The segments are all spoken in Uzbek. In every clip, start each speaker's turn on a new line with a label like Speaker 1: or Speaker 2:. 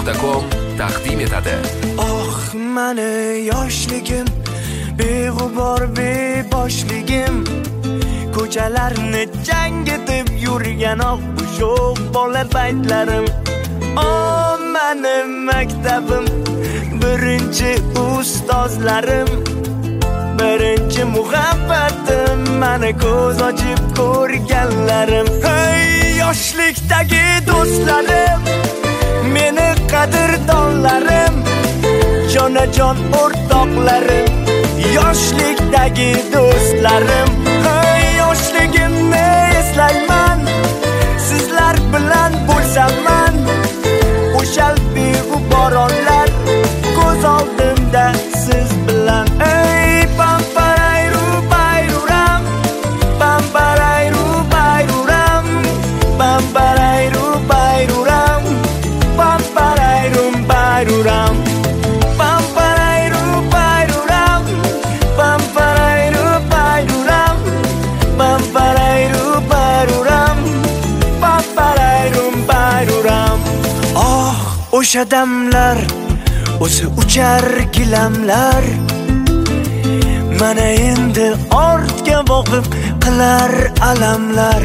Speaker 1: Moda.com taqdim etadi.
Speaker 2: Oh, mani yoshligim, beg'ubor beboshligim, ko'chalarni jang etib yurgan oq bola paytlarim. Oh, mani maktabim, birinchi ustozlarim, birinchi muhabbatim, mani ko'z ochib ko'rganlarim. Hey, yoshlikdagi do'stlarim, meni qadrdonlarim, jonajon o'rtoqlarim, yoshlikdagi do'stlarim. Hey, yoshligimni eslayman, sizlar bilan bo'lsaman, o'shal beg'uboronlar ko'z oldimda siz bilan. Ey, pamparayru bayruram, pamparayru bayruram, pamparayru bayruram, pamparayrum bayruram, pamparayru bayruram, pamparayru bayruram, pamparayru bayruram, pamparayrum bayruram. Oh, o'sha damlar, o'zi uchar gilamlar, mana endi ortga boqib qilar alamlar.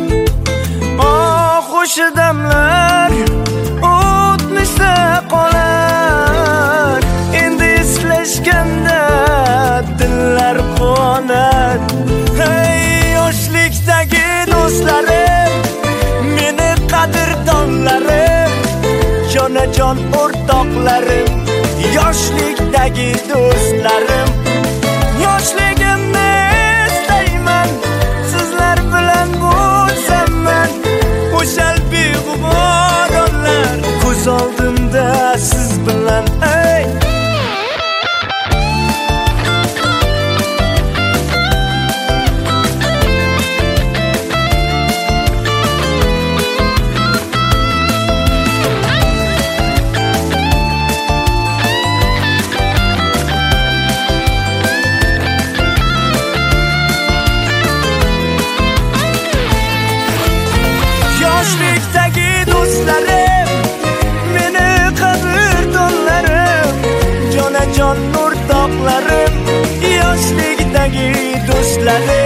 Speaker 2: Oh, o'sha damlar o'tmishda qolar, endi eslashganda dillar qonar. Hey, yoshlikdagi do'stlarim, meni qadrdonlarim, jonajon o'rtoqlarim, yoshlikdagi do'stlarim. Yoshligimni eslayman, sizlar bilan bo'lsaman, o'shal beg'uboronlar ko'z oldimda siz bilan. Ey, yoshlikdagi do'stlarim, meni qadrdonlarim, jonajon o'rtoqlarim, yoshlikdagi do'stlarim.